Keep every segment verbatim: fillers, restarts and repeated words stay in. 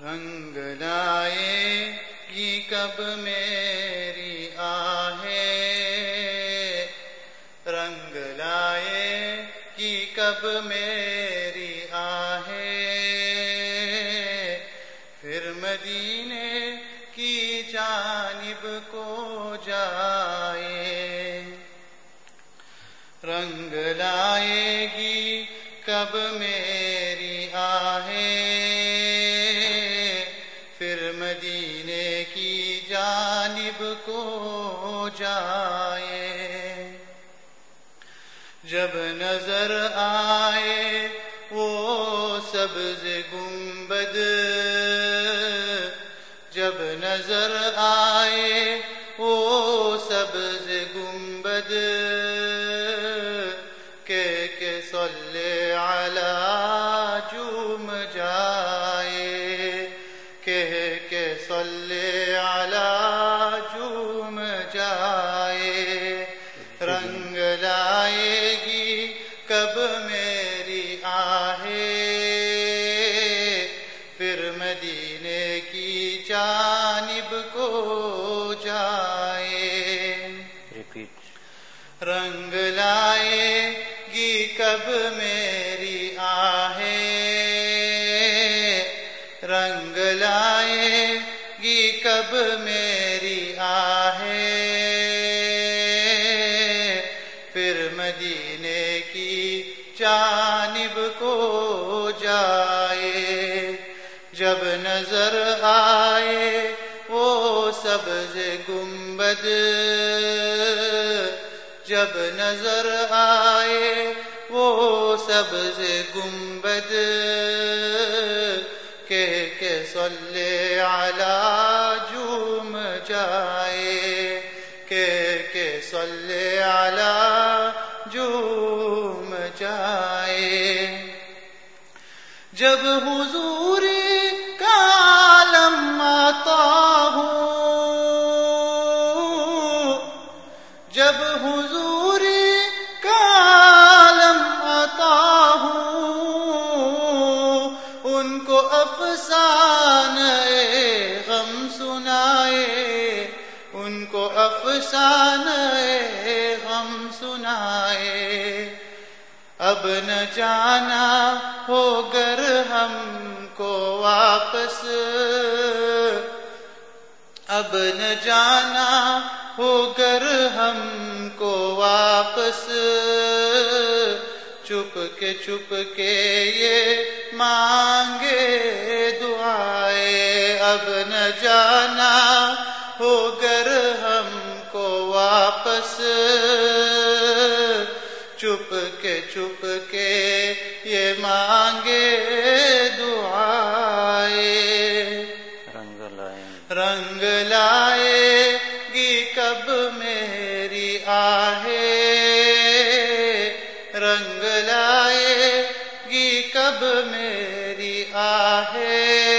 رنگ لائے گی کب میری آہیں، رنگ لائے گی کب میری آہیں، پھر مدینے کی جانب کو جائے، رنگ لائے گی کب میری آہیں، پھر مدینے کی جانب کو جائے، جب نظر آئے وہ سبز گنبد، جب نظر آئے وہ سبز گنبد، کہ کہ صلی علی جھوم جائے، کہ کہ صلی علی جھوم جائے، رنگ لائے گی کب میری آہیں، پھر مدینے کی جانب کو جائے، رنگ لائے گی کب میری آہیں، رنگ لائے گی کب میری آہیں، پھر مدینے کی جانب کو جائے، جب نظر آئے وہ سبز گنبد، جب نظر آئے وہ سبز گنبد، کہ کہ صلی علی جھوم جائے، کہ کہ صلی علی جھوم جائے، جب حضور کا عالم آتا ہوں، جب حضور کا عالم آتا ہوں، ان کو افسانہ غم سنائے، ان کو افسانہ غم سنائے، اب نہ جانا ہو گر ہم کو واپس، اب نہ جانا ہو گر ہم کو واپس، چپ کے چپ کے یہ مانگے دعائیں، اب نہ جانا ہو گر ہم کو واپس، چپ کے چپ کے یہ مانگے دعائیں، رنگ لائیں رنگ لائے گی کب میری آہیں، رنگ لائے گی کب میری آہیں،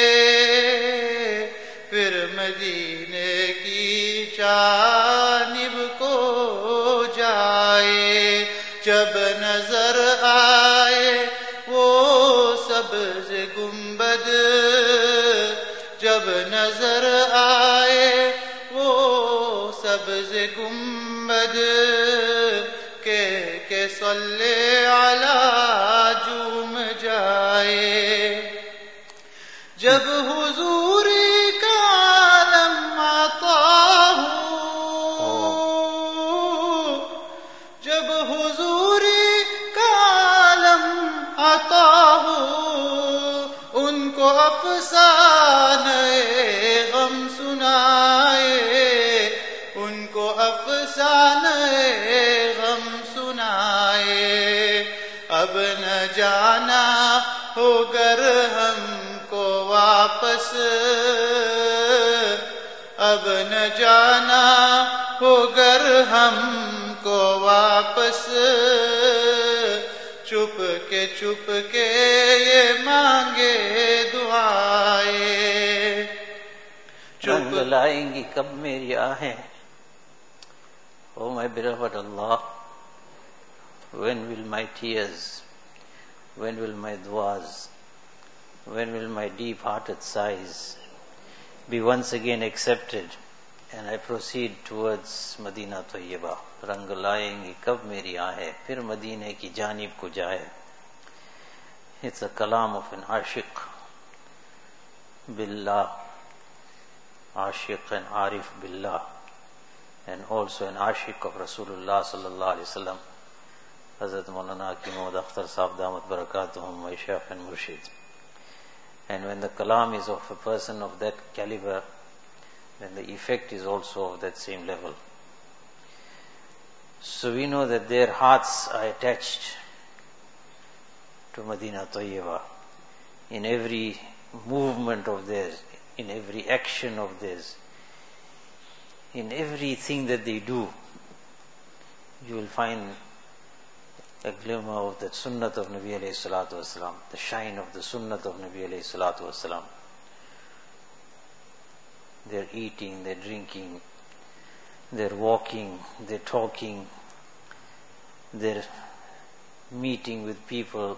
پھر مدینے کی جانب کو جائے، جب نظر آئے وہ سبز گنبد، جب نظر آئے وہ سبز گنبد، کہ کہ صلی علی جھوم جائے، جب حضور کا عالم آتا ہوں، جب حضور کا عالم آتا ہوں، ان کو افسانہ غم سنائے، ان کو افسانہ غم سنائے، اب نہ جانا ہو گر ہم کو واپس، اب نہ جانا ہو گر ہم کو واپس، چپ کے چپ کے یہ مانگے دعائیں، رنگ لائیں گی کب میری آہیں. Oh my beloved Allah, when will my tears, when will my du'as when will my deep-hearted sighs be once again accepted and I proceed towards Madina Tayyibah? रंग लाएंगी कब मेरी आहें फिर मदीने की जानिब को जाए. It's a kalam of an ashiq billah, ashiq and arif billah, and also an ashiq of Rasulullah sallallahu alaihi wasallam, Hazrat Maulana Hakim Muhammad Akhtar Sahib Damat Barakatuhum, my Shaykh and Murshid. And when the kalam is of a person of that caliber, then the effect is also of that same level. So we know that their hearts are attached to Madina Tayyibah. In every movement of theirs, in every action of theirs, in everything that they do, you will find a glimmer of that sunnat of Nabi alayhi salatu wasalam, the shine of the sunnat of Nabi alayhi salatu wasalam. They're eating, they're drinking, they're walking, they're talking, they're meeting with people.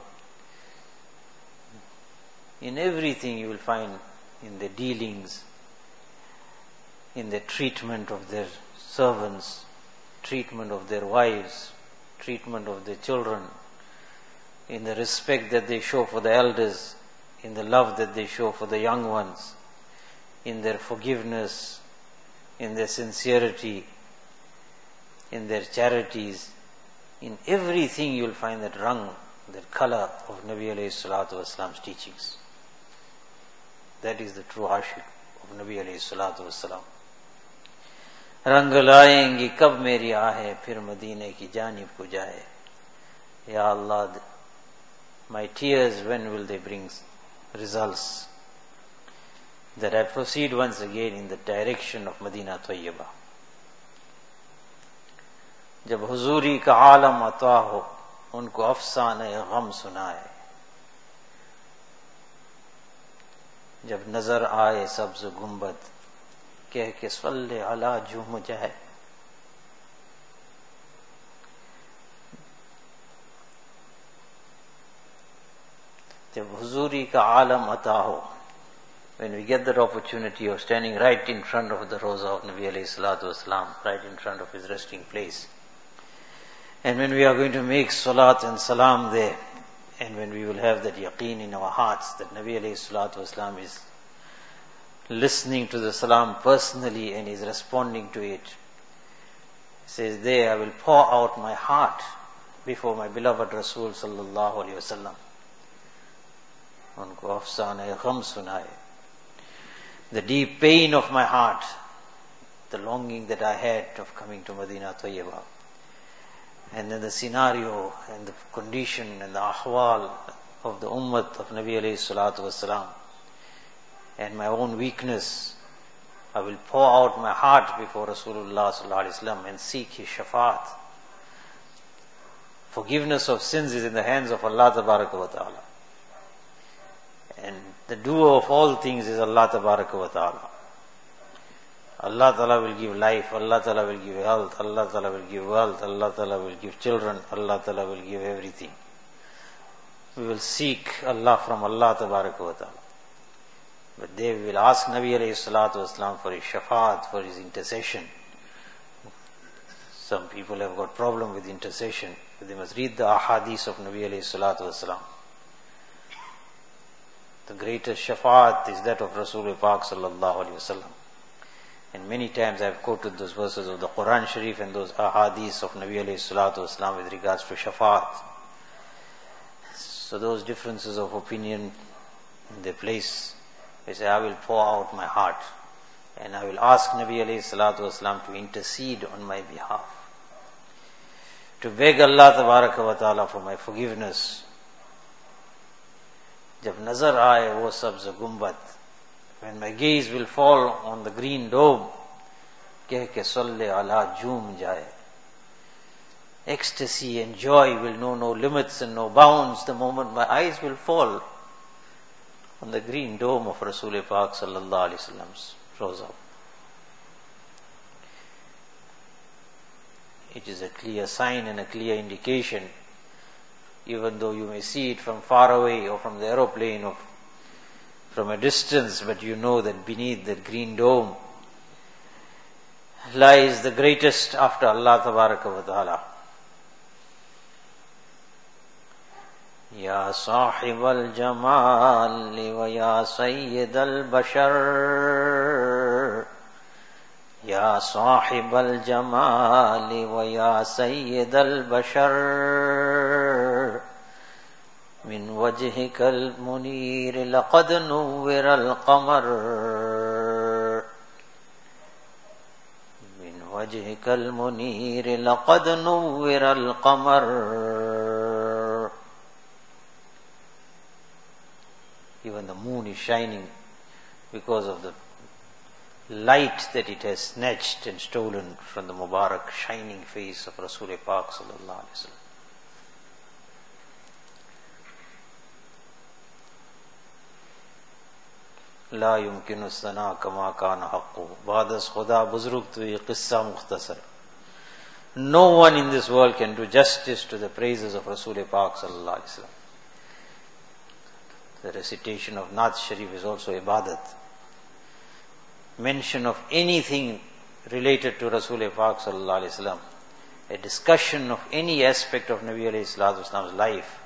In everything you will find, in their dealings, in their treatment of their servants, treatment of their wives, treatment of their children, in the respect that they show for the elders, in the love that they show for the young ones, in their forgiveness, in their sincerity, in their charities. In everything you will find that rang, that color of Nabi alayhi salatu wasalam's teachings. That is the true ashiq of Nabi alayhi salatu wasalam. रंग लाएंगी कब मेरी आहें फिर मदीने की जानिब को जाए. Ya Allah, my tears, when will they bring results that I proceed once again in the direction of Madina Tayyibah. जब हुजूरी का आलम अता हो उनको अफसाने गम सुनाए. जब नजर आए सब्ज गुंबद कह के सल्ले अला झूम जाए. जब हुजूरी का आलम अता हो, when we get that opportunity of standing right in front of the Roza of Nabi alayhi salatu wasalam, right in front of his resting place, and when we are going to make salat and salam there, and when we will have that yaqeen in our hearts that Nabi alayhi salatu wasalam is listening to the salam personally and is responding to it. He says, there I will pour out my heart before my beloved Rasul sallallahu alayhi wasallam. Unko afsane gham sunaye. The deep pain of my heart, the longing that I had of coming to Madina Tayyibah, and then the scenario and the condition and the ahwal of the ummah of Nabi alayhi salatu wasalam, and my own weakness, I will pour out my heart before Rasulullah sallallahu alaihi wasallam and seek his shafaat. Forgiveness of sins is in the hands of Allah tabaraka wa ta'ala, and the doer of all things is Allah tabaraka wa ta'ala. Allah ta'ala will give life, Allah ta'ala will give health, Allah ta'ala will give wealth, Allah ta'ala will give children, Allah ta'ala will give everything. We will seek Allah from Allah tabaraka wa ta'ala. But there we will ask Nabi alayhi salatu wasalam for his shafaat, for his intercession. Some people have got problem with intercession, but they must read the ahadith of Nabi alayhi salatu wasalam. The greatest shafaat is that of Rasul Pak sallallahu alayhi wasallam. And many times I have quoted those verses of the Quran Sharif and those ahadith of Nabi alayhi salatu wasalam with regards to shafaat. So those differences of opinion in their place, they say, I will pour out my heart and I will ask Nabi alayhi salatu wasalam to intercede on my behalf, to beg Allah tabaraka wa ta'ala for my forgiveness. Jab nazar aaye wo sabz gumbad, when my gaze will fall on the green dome, keh ke salle ala joom jaye. Ecstasy and joy will know no limits and no bounds the moment my eyes will fall on the green dome of Rasul Pak sallallahu alaihi wasallam's Roza. It is a clear sign and a clear indication, even though you may see it from far away or from the aeroplane of from a distance, but you know that beneath that green dome lies the greatest after Allah Tabaraka wa Ta'ala. Ya Sahib al-Jamal wa Ya Sayyid al-Bashar, Ya Sahib al-Jamal wa Ya Sayyid al-Bashar, min wajhika al-munir laqad nuwwira al-qamar, min wajhika al-munir laqad nuwwira al-qamar. Even the moon is shining because of the light that it has snatched and stolen from the Mubarak shining face of Rasul Pak sallallahu alaihi wasallam. لا يمكن الثناء كما كان حقه بعد از خدا بزرگ تو یہ قصہ مختصر. No one in this world can do justice to the praises of Rasul Pak sallallahu alaihi wasallam. The recitation of Naat Sharif is also ibadat. Mention of anything related to Rasul Pak sallallahu alaihi wasallam, a discussion of any aspect of Nabi alayhi salatu wasallam's life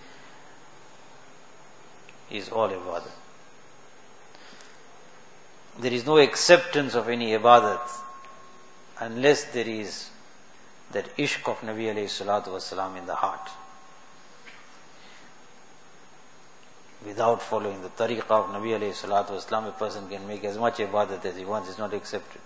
is all ibadat. There is no acceptance of any ibadat unless there is that ishq of Nabi alayhi salatu wasalam in the heart. Without following the tariqah of Nabi alayhi salatu wasalam, a person can make as much ibadat as he wants, it's not accepted.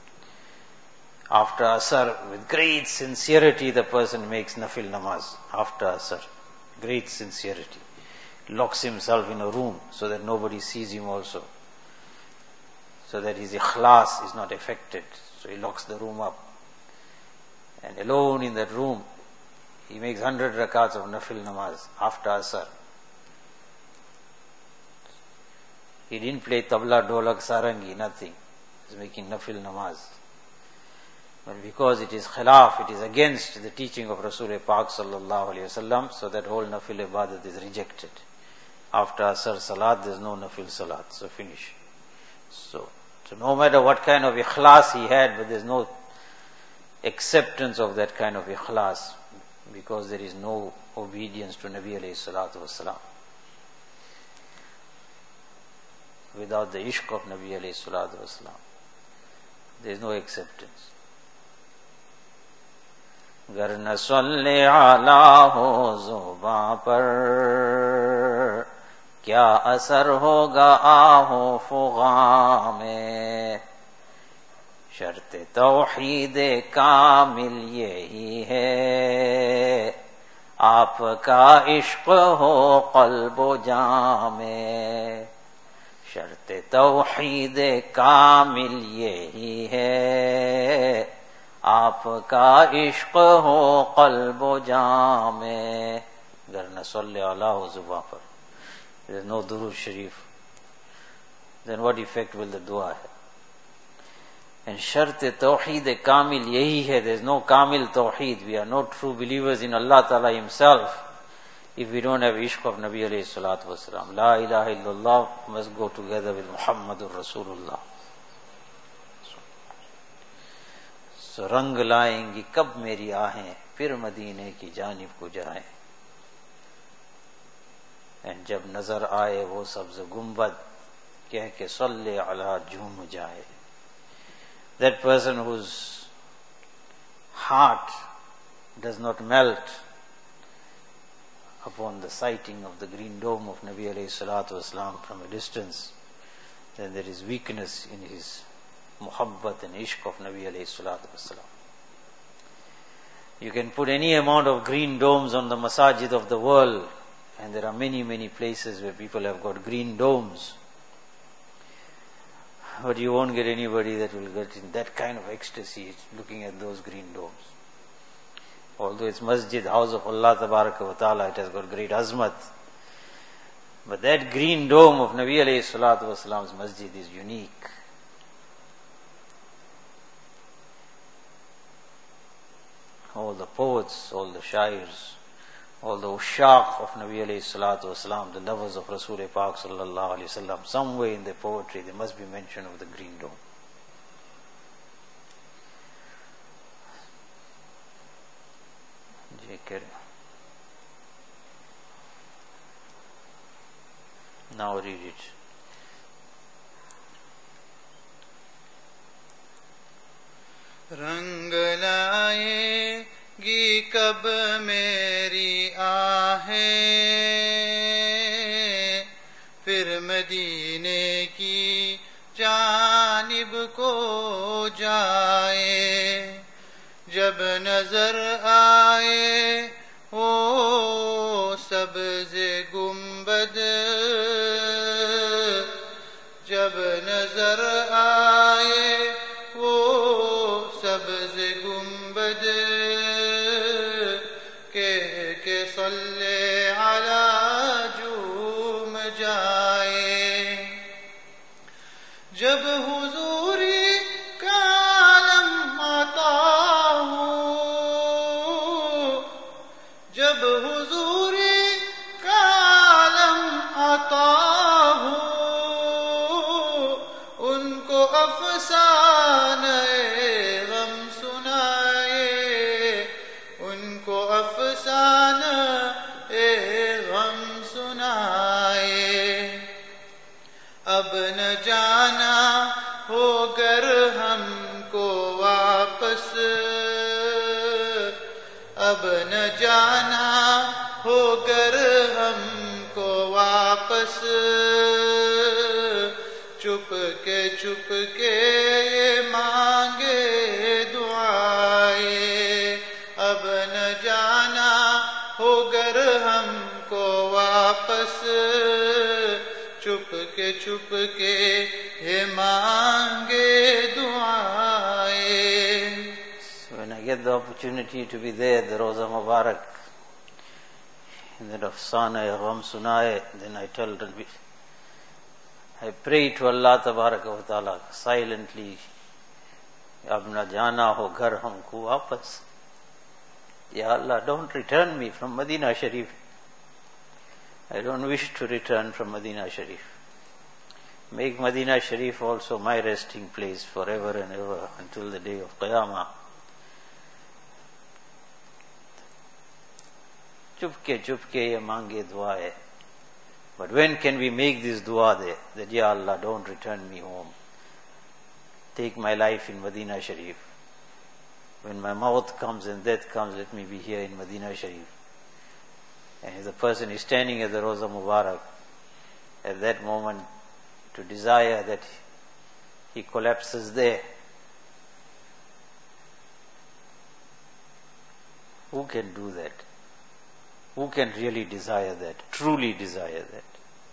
After Asr, with great sincerity, the person makes nafil namaz. After Asr, great sincerity. Locks himself in a room so that nobody sees him also, so that his ikhlas is not affected. So he locks the room up. And alone in that room, he makes hundred rakats of nafil namaz after Asr. He didn't play tabla, dolak, sarangi, nothing. He's making nafil namaz. But because it is khilaf, it is against the teaching of Rasul Pak sallallahu alaihi wasallam, so that whole nafil ibadat is rejected. After Asr salat, there is no nafil salat. So finish. So, so no matter what kind of ikhlas he had, but there is no acceptance of that kind of ikhlas, because there is no obedience to Nabi alayhi salatu wasalam. Without the ishq of Nabi alayhi salatu wasalam, there is no acceptance. गर न सल्ले आला हो ज़ुबां पर, क्या असर होगा आहो फुगा में. शर्त तौहीद कामिल यही है, आपका इश्क हो क़ल्ब जां में. शर्त तौहीद कामिल यही है, आपका इश्क हो क़ल्ब जां में. गर न सल्ले अला हो ज़ुबां पर, there is no Durood Sharif, then what effect will the dua have? And shart tawheed kamil yahi hai, there is no kamil tawheed. We are no true believers in Allah Ta'ala Himself if we don't have ishq of Nabi alayhi salatu wasalam. La ilaha illallah must go together with Muhammadur Rasulullah. So rang लाएंगी कब मेरी आहें, फिर मदीने की जानिब को जाएं. And जब नजर आए वो सब्ज गुंबद, कह के सल्ले अला झूम जाए. That person whose heart does not melt upon the sighting of the green dome of Nabi alayhi salatu wasalam from a distance, then there is weakness in his muhabbat and ishq of Nabi alayhi salatu wasalam. You can put any amount of green domes on the masajid of the world, and there are many, many places where people have got green domes. But you won't get anybody that will get in that kind of ecstasy looking at those green domes. Although it's masjid, house of Allah Tabaraka wa Ta'ala, it has got great azmat. But that green dome of Nabi alayhi salatu wasalam's masjid is unique. All the poets, all the shairs, all the ushaq of Nabi alayhi salatu wasalam, the lovers of Rasul Pak sallallahu alayhi wasallam, somewhere in their poetry there must be mention of the green dome. Now read it. रंग लाएगी कब मेरी आहें, फिर मदीने की जानिब को जाए, जब नजर आए वो सब्ज़ गुंबद, जब नजर आए वो सब्ज़ गुंबद, के के सल्ले अला झूम जाए, जब हुजूरी का आलम आता हो, जब हुजूरी का आलम आता हो, उनको अफसाने गम सुनाए, उनको अफसाना ए गम सुनाए, अब न जाना होकर हमको वापस, अब न जाना होकर हमको वापस, चुप के चुप के ये मांगे दुआएं, अब न जाना होकर हमको वापस, चुप के चुप के ये मांगे दुआएं. So when I get the opportunity to be there at the Roza Mubarak, in that of Sana Gham Sunaye, then I tell them, I pray to Allah Tabaraka wa Ta'ala silently, ab na jana ho ghar humko wapas. Ya Allah, don't return me from Madinah Sharif. I don't wish to return from Madinah Sharif. Make Madinah Sharif also my resting place forever and ever until the day of Qiyamah. Chupke chupke ye mange dua hai. But when can we make this dua there? That, Ya Allah, don't return me home. Take my life in Madinah Sharif. When my maut comes and death comes, let me be here in Madinah Sharif. And if the person is standing at the Roza Mubarak, at that moment, to desire that he collapses there, who can do that? Who can really desire that, truly desire that?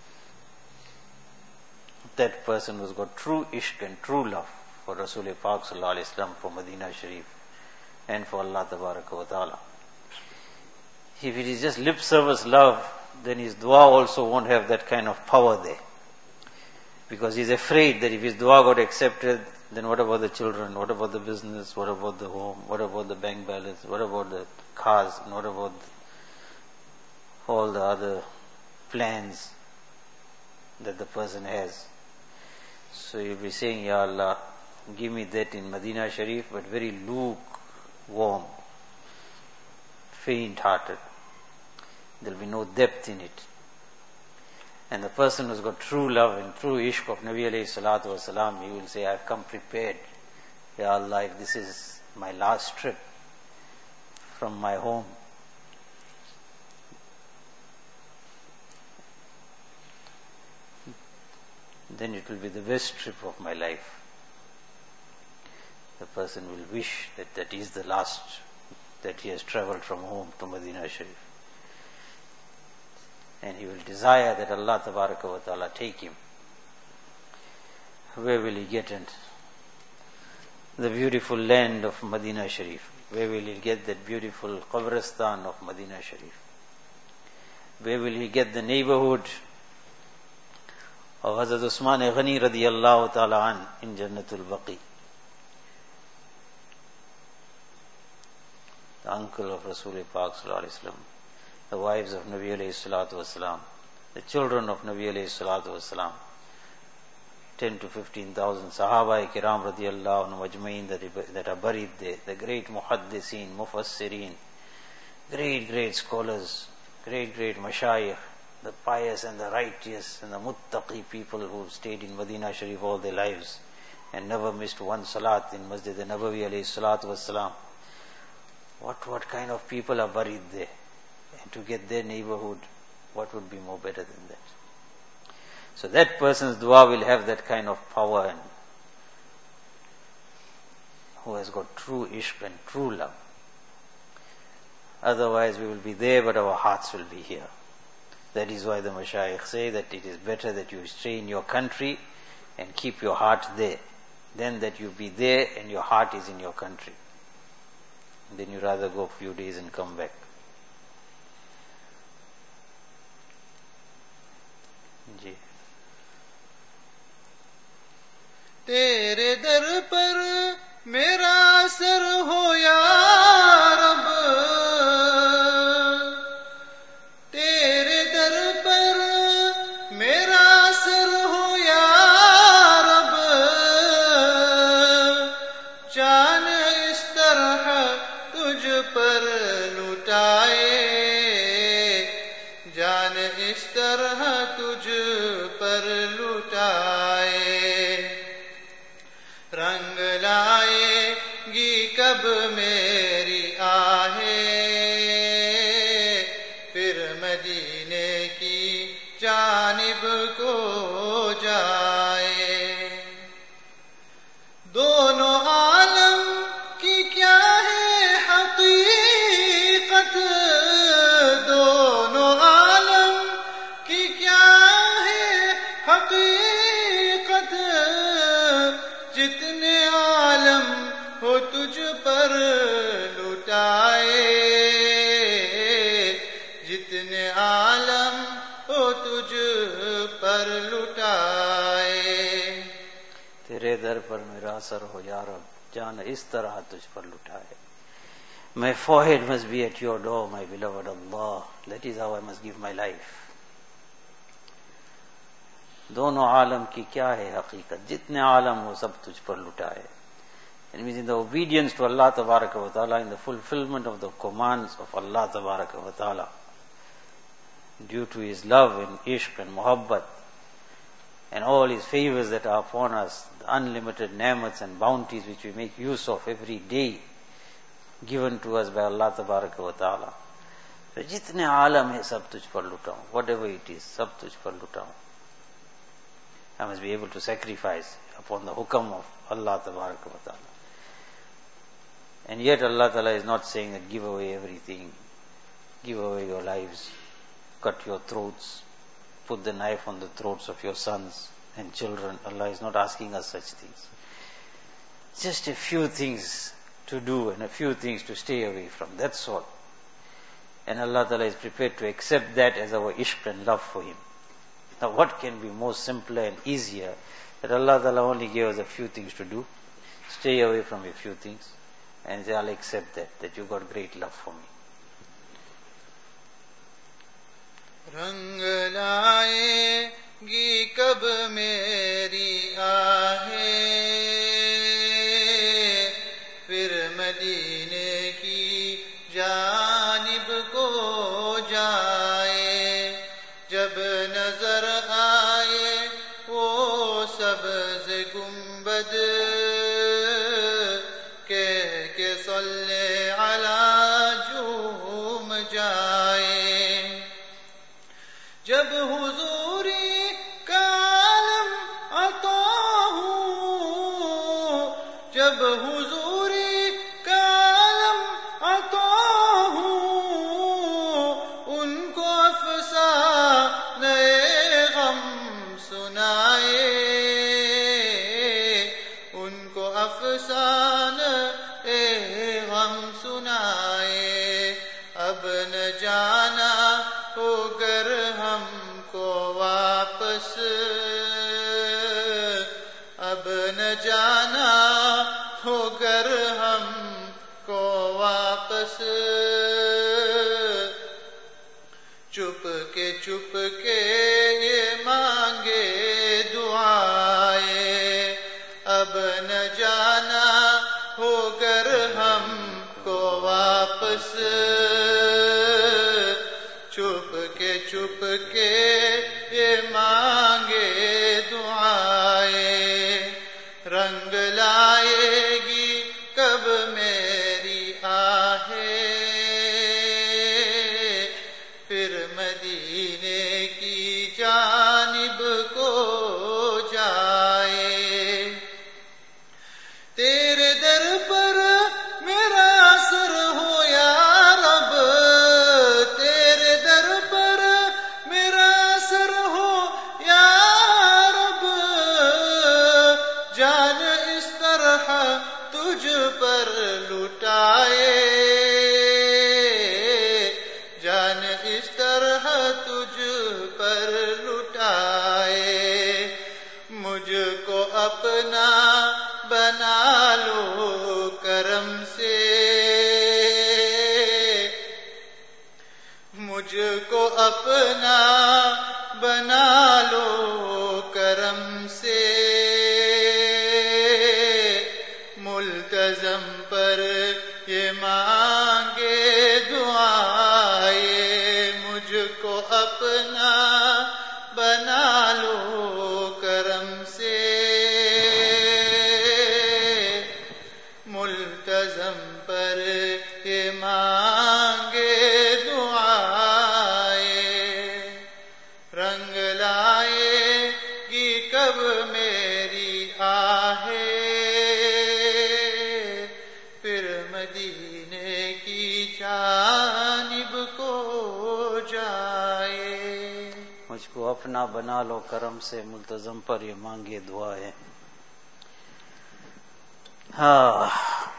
That person who's got true ishq and true love for Rasul Pak Sallallahu Alaihi Wasallam, for Madinah Sharif, and for Allah Tabaraka wa Ta'ala. If it is just lip service love, then his dua also won't have that kind of power there. Because he's afraid that if his dua got accepted, then what about the children, what about the business, what about the home, what about the bank balance, what about the cars, and what about all the other plans that the person has. So you'll be saying, Ya Allah, give me that in Madinah Sharif, but very lukewarm, faint-hearted. There'll be no depth in it. And the person who's got true love and true ishq of Nabi alayhi salatu wasalam, he will say, I've come prepared. Ya Allah, if this is my last trip from my home, then it will be the best trip of my life. The person will wish that that is the last that he has travelled from home to Madinah Sharif. And he will desire that Allah Tabaraka wa Ta'ala take him. Where will he get into the beautiful land of Madinah Sharif? Where will he get that beautiful Qabristan of Madinah Sharif? Where will he get the neighborhood of Hazrat Usman Ghani radiyallahu ta'ala an in Jannatul Baqi? The uncle of Rasul Pak Sallallahu Alaihi Wasallam. the wives of Nabi alayhi salatu wasalam, the children of Nabi alayhi salatu wasalam, ten to fifteen thousand Sahaba Kiram radiyallahu anhu majma'in that, that are buried there, the great muhaddiseen, mufassirin, great, great scholars, great, great mashayikh, the pious and the righteous and the muttaqi people who stayed in Medina Sharif all their lives and never missed one salat in Masjid Nabawi alayhi salatu wasalam. What, what kind of people are buried there? And to get their neighborhood, what would be more better than that? So that person's dua will have that kind of power, and who has got true ishq and true love. Otherwise we will be there, but our hearts will be here. That is why the mashayikh say that it is better that you stay in your country and keep your heart there, than that you be there and your heart is in your country. And then you rather go a few days and come back. Ji. تیرے در پر میرا سر ہو یا رب، تیرے در پر میرا سر ہو یا رب، جان اس طرح تجھ پر لٹائے، جان اس طرح تجھ پر لٹائے، رنگ لائے گی کب میری آہیں، پھر مدینے کی جانب کو جائے، دونوں عالم کی کیا ہے حقیقت، دونوں عالم کی کیا ہے حقیقت، جتنے عالم ہو تجھ پر لٹائے، جتنے عالم ہو تجھ پر لٹائے، تیرے در پر میرا سر ہو یا رب، جان اس طرح تجھ پر لٹائے. My forehead must be at your door, my beloved Allah. That is how I must give my life. دونوں عالم کی کیا ہے حقیقت، جتنے عالم ہو سب تجھ پر لٹائے. It means in the obedience to Allah Tabaraka wa Ta'ala, in the fulfillment of the commands of Allah Tabaraka wa Ta'ala, due to His love and ishq and muhabbat, and all His favors that are upon us, the unlimited ni'mats and bounties which we make use of every day, given to us by Allah Tabaraka wa Ta'ala. So jitne aalam hai sab tujh par lutaun, whatever it is, sab tujh par lutaun. I must be able to sacrifice upon the hukam of Allah Tabaraka wa Ta'ala. And yet Allah Ta'ala is not saying that give away everything, give away your lives, cut your throats, put the knife on the throats of your sons and children. Allah is not asking us such things. Just a few things to do and a few things to stay away from, that's all. And Allah Ta'ala is prepared to accept that as our ishq and love for Him. Now what can be more simpler and easier that Allah Ta'ala only gave us a few things to do, stay away from a few things, and say, I'll accept that, that you got great love for me. رنگ لائے گی کب میری آہیں، پھر مدینے کی جانب کو جائے، جب نظر آئے وہ سبز گنبد، کہہ کے صلی علی جھوم جائے، جب حضوری کا عالم عطا ہوں، جب حضوری کا عالم عطا ہوں، ان کو افسانہ غم سنائے، ان کو افسانہ غم سنائے، اب نہ جانا ہو گر ہم کو واپس، اب نہ جانا ہو گر ہم کو واپس، चुप के ये मांगे दुआएं, अब न जाना होकर हमको वापस, चुप के चुप के ये मांगे दुआएं, रंग लाएगी कब मेरी आहें, फिर मदीने की जानिब को जाए। तेरे दर पर मेरा सर हो या रब, तेरे दर पर मेरा सर हो या रब, जान इस तरह तुझ पर लुटाए, जान इस तरह तुझ पर लुटाए। मुझको अपना बना लो करम से, मुझको अपना बना लो करम से, मुल्तज़म पर ये मांगे दुआएं, मुझको अपना बना लो करम से, मुल्तज़म पर ये मांगे दुआएं, रंग लाएगी कब मेरी आहें, फिर मदीने की जानिब को जाए। मुझको अपना बना लो करम से, मुल्तज़म पर ये मांगे दुआएं। Ah,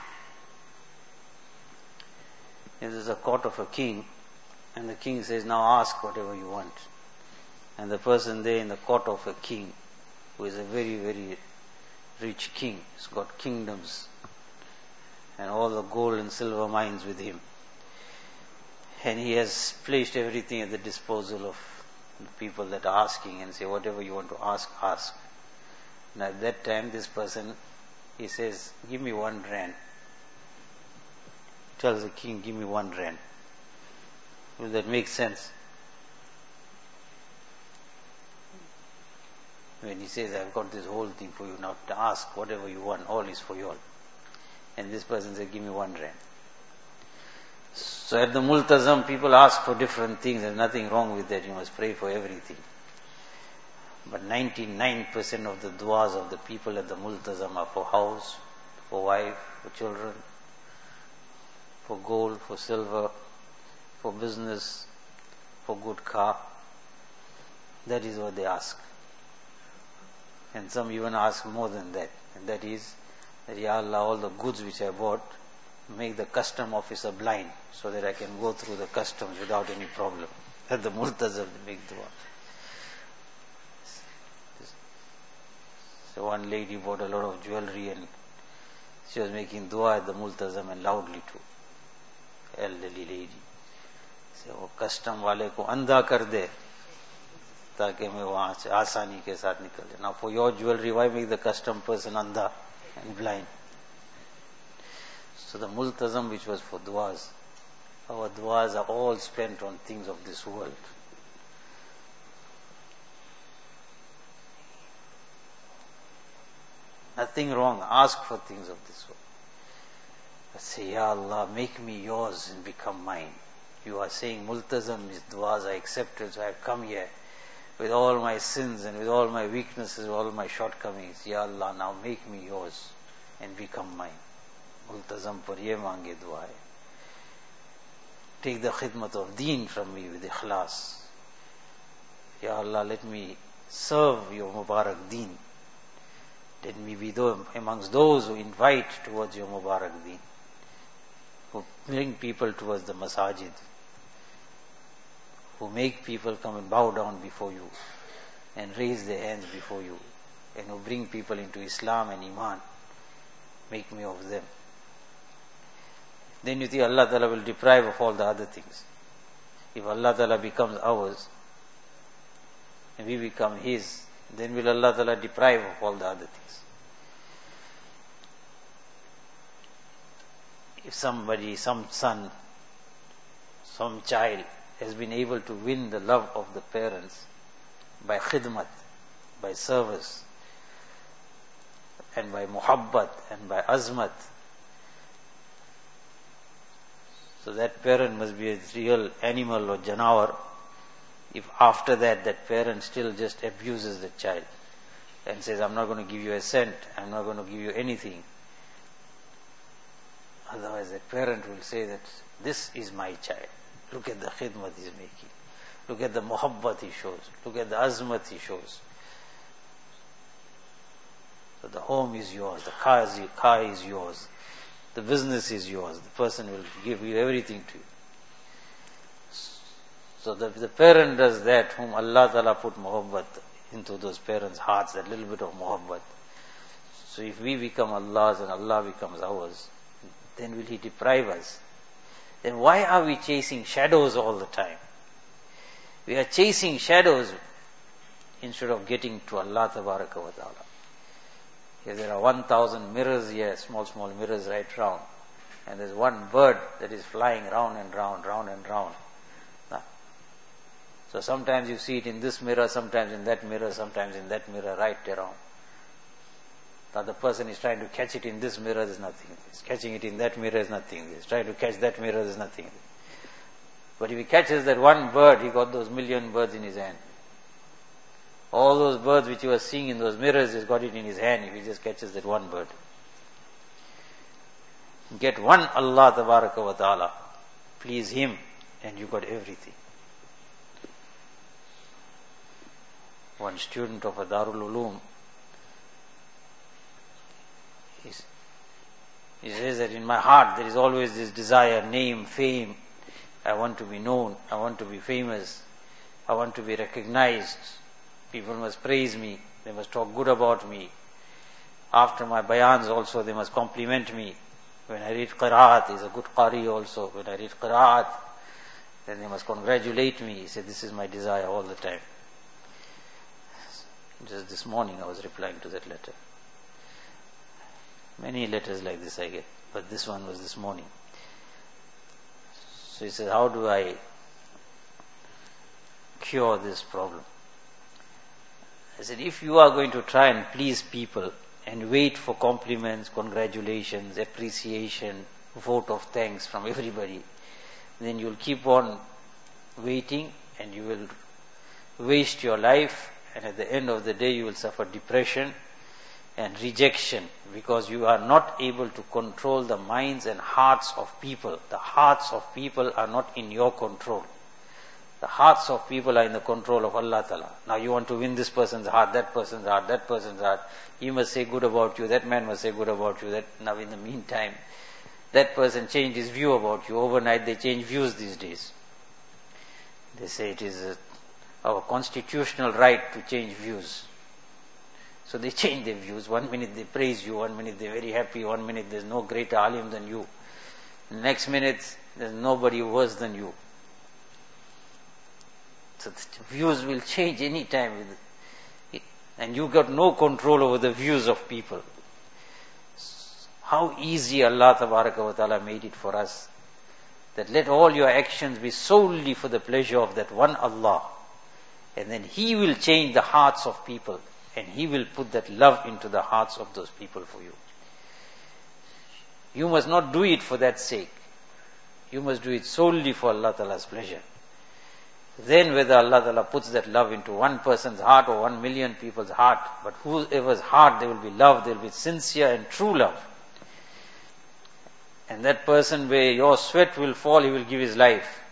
this is a court of a king, and the king says, now ask whatever you want. And the person there in the court of a king, who is a very, very rich king, he's got kingdoms and all the gold and silver mines with him. And he has placed everything at the disposal of the people that are asking, and say, whatever you want to ask, ask. And at that time, this person, he says, give me one rand. Tells the king, give me one rand. Will that make sense? When he says, I've got this whole thing for you now, to ask whatever you want, all is for you all. And this person says, give me one rand. So at the Multazam, people ask for different things. There's nothing wrong with that. You must pray for everything. But ninety-nine percent of the du'as of the people at the Multazam are for house, for wife, for children, for gold, for silver, for business, for good car. That is what they ask. And some even ask more than that. And that is, that Ya Allah, all the goods which I bought, make the custom officer blind, so that I can go through the customs without any problem. At the Multazam, they make dua. So one lady bought a lot of jewelry and she was making dua at the Multazam, and loudly too. Elderly lady. So वो custom वाले को अंधा कर दे ताकि मैं वहाँ से आसानी के साथ निकल जाए. Now for your jewelry, why make the custom person andha and blind? So the Multazam, which was for du'as, our du'as are all spent on things of this world. Nothing wrong, ask for things of this world. But say, Ya Allah, make me yours and become mine. You are saying Multazam is du'as are accepted, so I have come here with all my sins and with all my weaknesses, with all my shortcomings. Ya Allah, now make me yours and become mine. Multazam par ye mange dua hai. Take the khidmat of deen from me with ikhlas. Ya Allah, let me serve your Mubarak deen. Let me be amongst those who invite towards your Mubarak deen, who bring people towards the masajid, who make people come and bow down before you and raise their hands before you, and who bring people into Islam and Iman. Make me of them. Then you think Allah Ta'ala will deprive of all the other things. If Allah Ta'ala becomes ours, and we become his, then will Allah Ta'ala deprive of all the other things. If somebody, some son, some child has been able to win the love of the parents by khidmat, by service, and by muhabbat, and by azmat, so that parent must be a real animal or janawar, if after that, that parent still just abuses the child and says, I'm not going to give you a cent, I'm not going to give you anything. Otherwise, that parent will say that this is my child. Look at the khidmat he's making. Look at the muhabbat he shows. Look at the azmat he shows. So the home is yours, the car is, car is yours, the business is yours, the person will give you everything to you. So the, the parent does that, whom Allah Ta'ala put muhabbat into those parents' hearts, that little bit of muhabbat. So if we become Allah's and Allah becomes ours, then will He deprive us? Then why are we chasing shadows all the time? We are chasing shadows instead of getting to Allah Tabaraka wa Ta'ala. Here there are one thousand mirrors here, small, small mirrors right round. And there's one bird that is flying round and round, round and round. So sometimes you see it in this mirror, sometimes in that mirror, sometimes in that mirror, right around. The other person is trying to catch it in this mirror, there's nothing. He's catching it in that mirror, there's nothing. He's trying to catch that mirror, there's nothing. But if he catches that one bird, he got those million birds in his hand. All those birds which he was seeing in those mirrors, he's got it in his hand if he just catches that one bird. Get one Allah Tabaraka wa Ta'ala, please Him, and you got everything. One student of a Darul Uloom, he says that in my heart there is always this desire, name, fame. I want to be known, I want to be famous, I want to be recognized. People must praise me, they must talk good about me. After my bayans also they must compliment me. When I read qiraat, he's a good qari also. When I read qiraat, then they must congratulate me. He said, this is my desire all the time. Just this morning I was replying to that letter. Many letters like this I get, but this one was this morning. So he said, how do I cure this problem? I said, if you are going to try and please people and wait for compliments, congratulations, appreciation, vote of thanks from everybody, then you'll keep on waiting and you will waste your life, and at the end of the day you will suffer depression and rejection, because you are not able to control the minds and hearts of people. The hearts of people are not in your control. The hearts of people are in the control of Allah Ta'ala. Now you want to win this person's heart, that person's heart, that person's heart. He must say good about you, that man must say good about you. That now in the meantime, that person changed his view about you. Overnight they change views these days. They say it is a, our constitutional right to change views. So they change their views. One minute they praise you, one minute they're very happy, one minute there's no greater alim than you. The next minute there's nobody worse than you. So the views will change any time. And you got no control over the views of people. How easy Allah Tabaraka wa Ta'ala made it for us. That let all your actions be solely for the pleasure of that one Allah. And then He will change the hearts of people. And He will put that love into the hearts of those people for you. You must not do it for that sake. You must do it solely for Allah Ta'ala's pleasure. Then whether Allah Ta'ala puts that love into one person's heart or one million people's heart, but whoever's heart, there will be love, there will be sincere and true love. And that person, where your sweat will fall, he will give his life.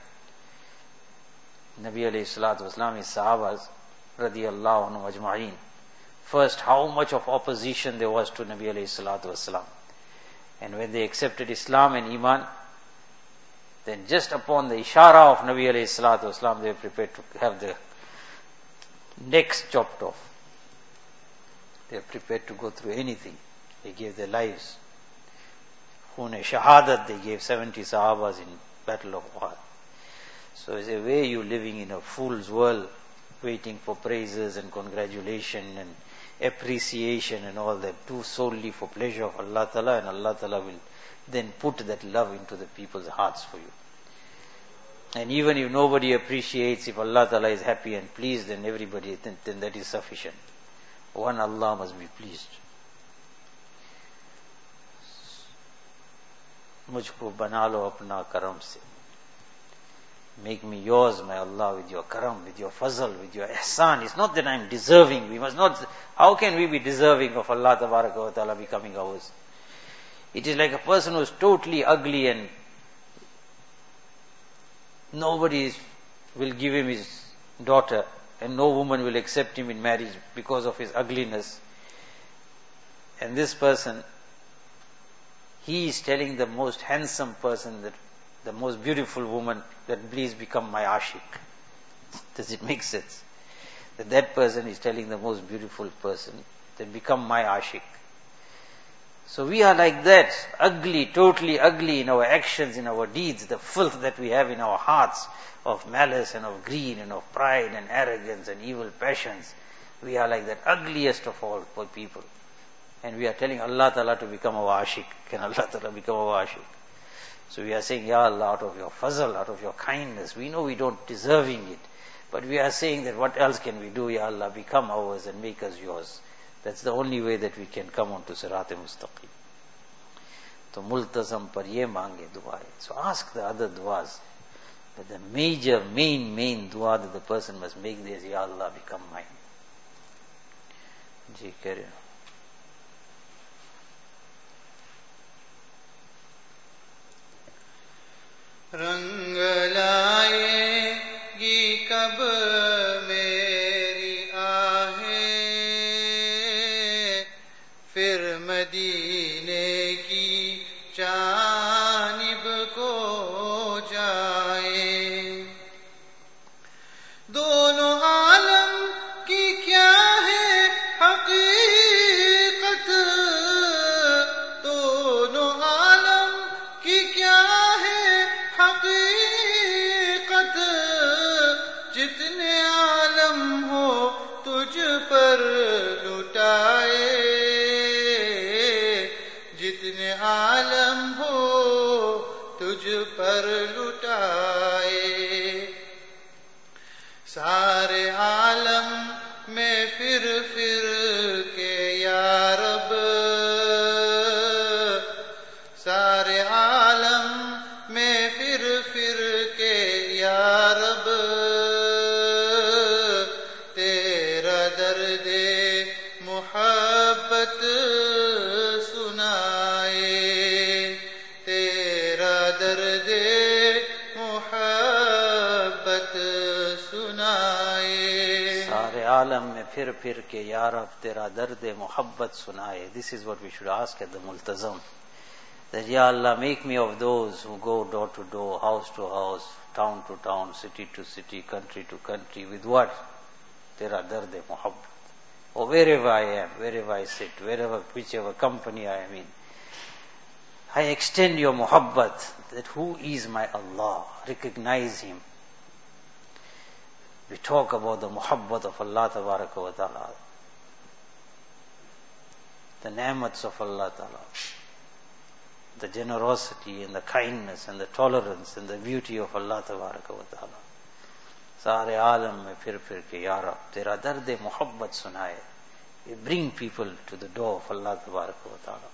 Nabi alayhi salatu wasalam, his sahabas, radiyallahu anhu ajma'een. First, how much of opposition there was to Nabi alayhi salatu wasalam. And when they accepted Islam and Iman, then just upon the ishara of Nabi alayhi salatu wasalam, they were prepared to have their necks chopped off. They were prepared to go through anything. They gave their lives. Khun shahadat, they gave seventy sahabas in battle of Uhud. So it's a way you're living in a fool's world. waiting for praises and congratulation and appreciation and all that. Do solely for pleasure of Allah Ta'ala, and Allah Ta'ala will then put that love into the people's hearts for you. And even if nobody appreciates, if Allah Ta'ala is happy and pleased, then everybody, then, then that is sufficient. One Allah must be pleased. Mujhko bana lo apna karam se. Make me yours, my Allah, with your karam, with your fazl, with your ihsan. It's not that I'm deserving. We must not, how can we be deserving of Allah Tabaraka wa Ta'ala becoming ours? It is like a person who is totally ugly and nobody is, will give him his daughter, and no woman will accept him in marriage because of his ugliness. And this person, he is telling the most handsome person, that the most beautiful woman, that please become my ashik. Does it make sense? That that person is telling the most beautiful person that become my ashik. So we are like that, ugly, totally ugly in our actions, in our deeds, the filth that we have in our hearts of malice and of greed and of pride and arrogance and evil passions. We are like that ugliest of all people. And we are telling Allah Ta'ala to become our ashik. Can Allah Ta'ala become our ashik? So we are saying, Ya Allah, out of your fazl, out of your kindness, we know we don't deserving it, but we are saying that what else can we do, Ya Allah, become ours and make us yours. That's the only way that we can come on to Sirat-e-Mustaqim. So multazam par ye mange dua hai. So ask the other duas. But the major, main, main dua that the person must make is, Ya Allah, become mine. Ji carry on. رنگ لائے گی کب میری آہیں پھر مدینے کی جانب کو جائیں دونوں عالم کی کیا ہے حقیقت دونوں عالم کی کیا ہے حقیقت جتنے عالم ہو تجھ پر لٹائے جتنے عالم ہو تجھ پر لٹائے سارے عالم میں پھر پھر کے یا رب سارے عالم میں پھر پھر کے یا رب تیرا درد محبت سنائے تیرا درد محبت سنائے سارے عالم میں پھر پھر کے یا رب تیرا درد محبت سنائے. This is what we should ask at the multazam. That, Ya Allah, make me of those who go door to door, house to house, town to town, city to city, country to country, with what? Tera darde muhabbat. Or wherever I am, wherever I sit, wherever, whichever company I am in, I extend your muhabbat, that who is my Allah? Recognize Him. We talk about the muhabbat of Allah Tabaraka wa Ta'ala, the ni'mats of Allah Ta'ala, the generosity and the kindness and the tolerance and the beauty of Allah Tabaraka wa Ta'ala. Sare alam mein phir phir ke ya Rab, tera darde muhabbat sunaye. We bring people to the door of Allah Tabaraka wa Ta'ala.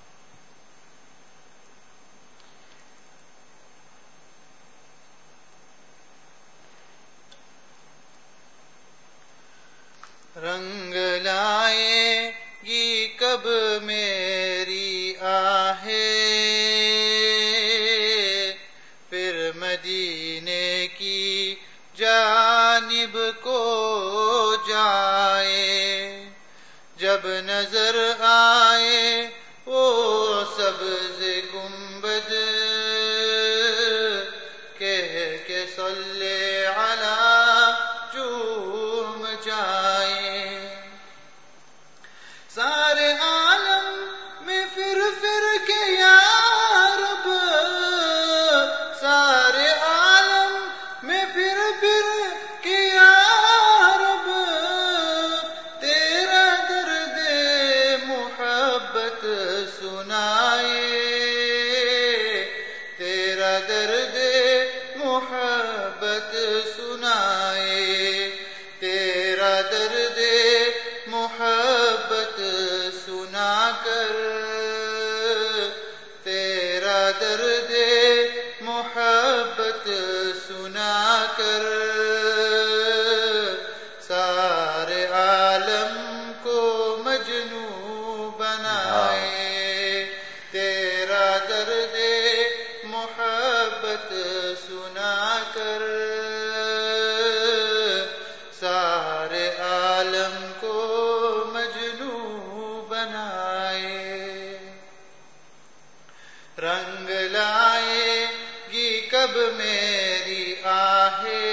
رنگ لائے گی کب میری آہیں پھر مدینے کی جانب کو جائے جب نظر آئے وہ سبز گنبد کہہ کے صلی علی جوم جائے سارے عالم میں پھر پھر کے یا رب سارے عالم میں پھر پھر کے یا رب सुनाए, तेरा दर्द मोहब्बत सुनाए, तेरा दर्द मोहब्बत सुनाकर, तेरा दर्द मोहब्बत सुनाकर सारे आलम को मजनू बनाए, तेरा दर्द मोहब्बत सुनाकर सारे आलम को मजनू बनाए। रंग लाएगी कब मेरी आहे,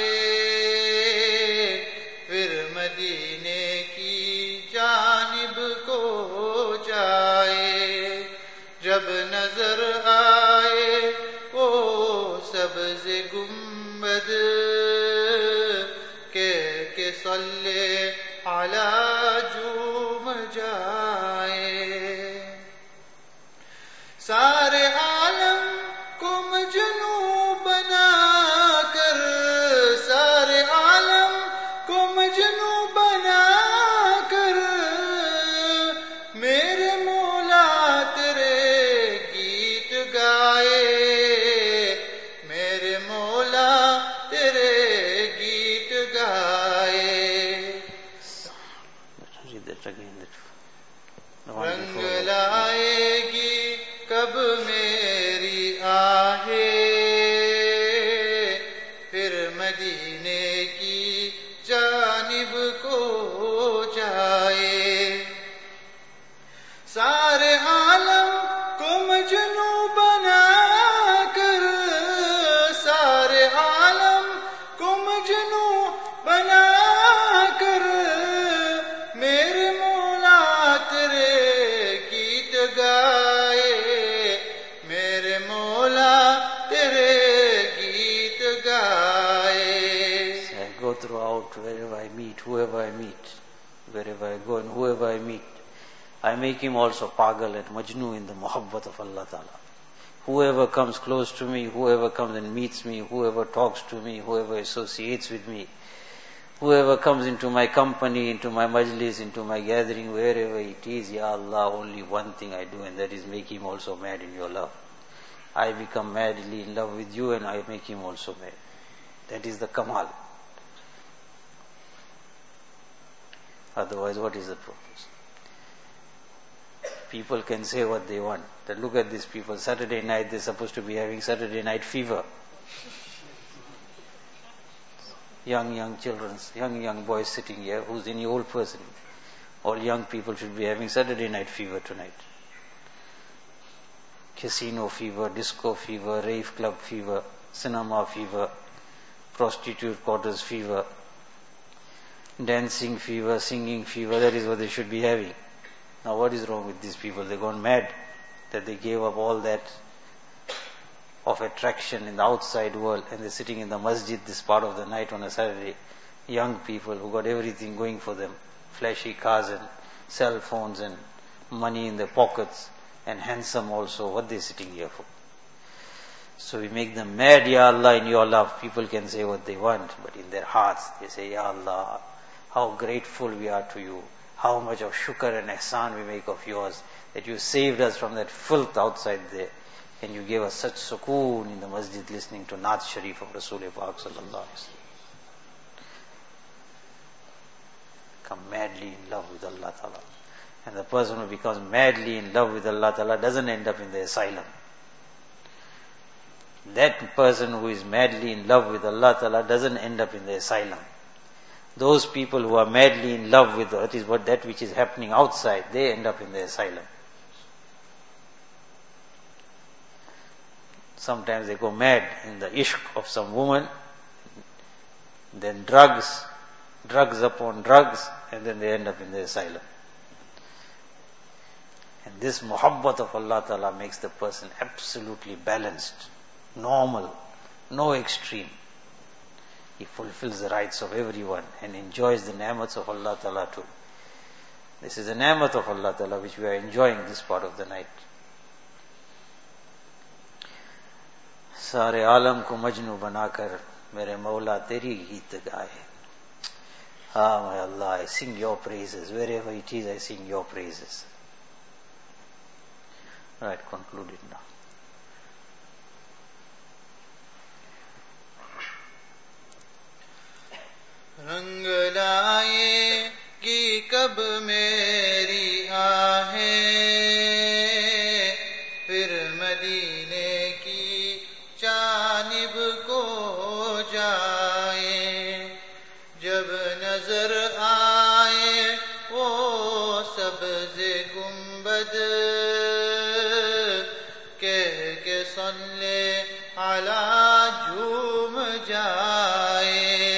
फिर मदीने की जानिब को जाए, जब नजर आए वो सब्ज़ गुंबद के के सल्ले अला झूम जाए। सारे आलम को मजनू बनाकर, सारे आलम को मजनू बनाकर मेरे मौला तेरे गीत गाए, मेरे मौला तेरे गीत गाए। रंग लाएगी कब मेरी आहे, फिर मदीने की जानिब को जाए। सारे आलम को मजनू बनाकर, सारे आलम को मजनू बनाकर मेरे मौला तेरे गीत गाए, मेरे मौला तेरे गीत गाए। I go throughout wherever I meet, whoever I meet, wherever I go and whoever I meet, I make him also pagal and majnu in the muhabbat of Allah Ta'ala. Whoever comes close to me, whoever comes and meets me, whoever talks to me, whoever associates with me, whoever comes into my company, into my majlis, into my gathering, wherever it is, Ya Allah, only one thing I do, and that is make him also mad in your love. I become madly in love with you and I make him also mad. That is the kamal. Otherwise, what is the purpose? People can say what they want. That look at these people, Saturday night they're supposed to be having Saturday night fever. Young, young children, young, young boys sitting here, who's any old person. All young people should be having Saturday night fever tonight. Casino fever, disco fever, rave club fever, cinema fever, prostitute quarters fever, dancing fever, singing fever, that is what they should be having. Now what is wrong with these people? They've gone mad that they gave up all that of attraction in the outside world and they're sitting in the masjid this part of the night on a Saturday. Young people who got everything going for them, flashy cars and cell phones and money in their pockets and handsome also, what they're sitting here for? So we make them mad, Ya Allah, in your love. People can say what they want, but in their hearts they say, Ya Allah, how grateful we are to you. How much of shukr and ihsan we make of yours, that you saved us from that filth outside there, and you gave us such sukoon in the masjid listening to Naat Sharif of Rasul Pak sallallahu alaihi wasallam. Come madly in love with Allah Ta'ala. And the person who becomes madly in love with Allah Ta'ala doesn't end up in the asylum. That person who is madly in love with Allah Ta'ala doesn't end up in the asylum. Those people who are madly in love with that is what that which is happening outside, they end up in the asylum. Sometimes they go mad in the ishq of some woman, then drugs, drugs upon drugs, and then they end up in the asylum. And this muhabbat of Allah Ta'ala makes the person absolutely balanced, normal, no extreme. He fulfills the rights of everyone and enjoys the ni'mats of Allah Ta'ala too. This is a ni'mat of Allah Ta'ala which we are enjoying this part of the night. سارے عالم کو مجنو بنا کر میرے مولا تیری گیت گائے. Ah, my Allah, I sing your praises. Wherever it is, I sing your praises. Right, conclude it now. رنگ لائے گی کب میری آہیں، پھر مدینے کی جانب کو جائیں. جب نظر آئے وہ سبز گنبد، کہہ کے صلی علی جھوم جائے.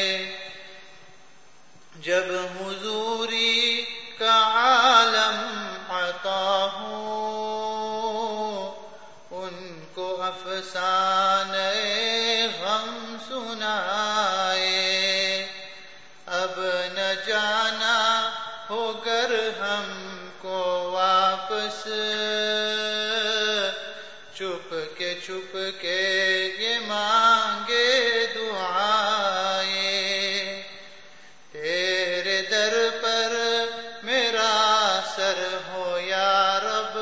جب حضوری کا عالم عطا ہو، ان کو افسانہ غم سنائے. اب نہ جانا ہو گر ہم کو واپس، چپ کے چپ کے یہ مانگے دعائیں. تیرے در پر میرا سر ہو یا رب،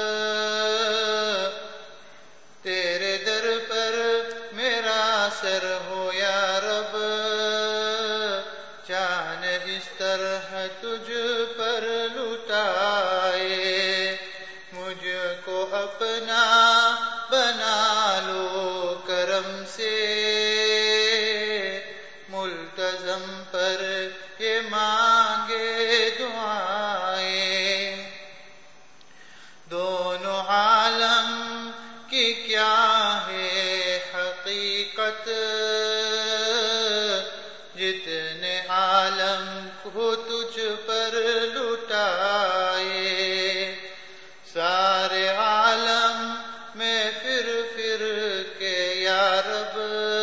تیرے در پر میرا سر ہو یا رب. جان اس طرح تجھ پر لٹائے، مجھ کو اپنا بنا لو کرم سے. ملتزم پر یہ مانگے دعائیں. دونوں عالم کی کیا ہے حقیقت، جتنے عالم کو تجھ پر لٹائے. سارے عالم میں پھر پھر کے یا رب،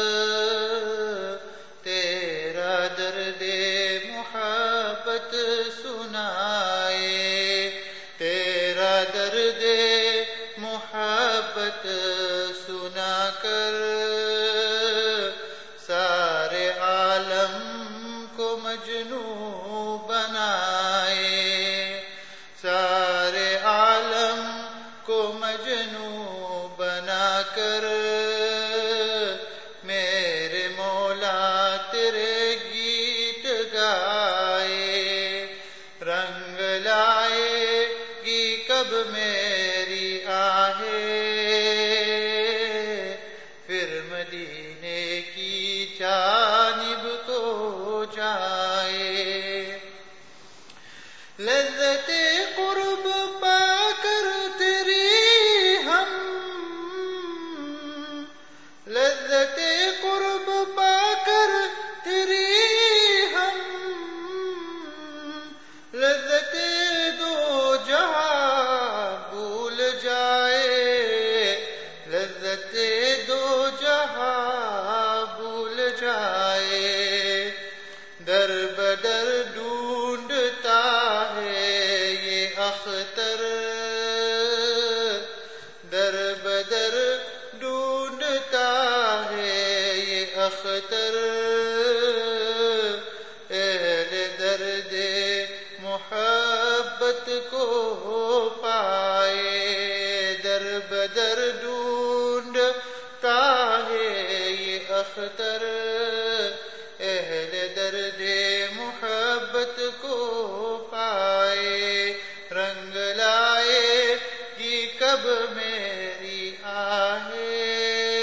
تیرا درد محبت سنائے. تیرا درد محبت سنا کر سارے عالم کو مجنوں بنائے. سارے عالم کو مجنوں بنا کر میرے مولا تیرے گیت گائے. رنگ لائے گی کب میری آہیں، پھر مدینے کی جانب کو جائے. لذت قرب پا کر تیری ہم، لذت قرب پا کر تیری ہم، لذت دو جہاں بھول جائے. لذت دو جہاں بھول جائے. در بدر ڈھونڈتا ہے یہ اختر، در بدر ڈھونڈتا ہے یہ اختر. اہل درد محبت کو پائے. در بدر ڈھونڈتا ہے یہ اختر، اہل درد محبت کو پائے. رنگ لائے گی کب میری آہیں،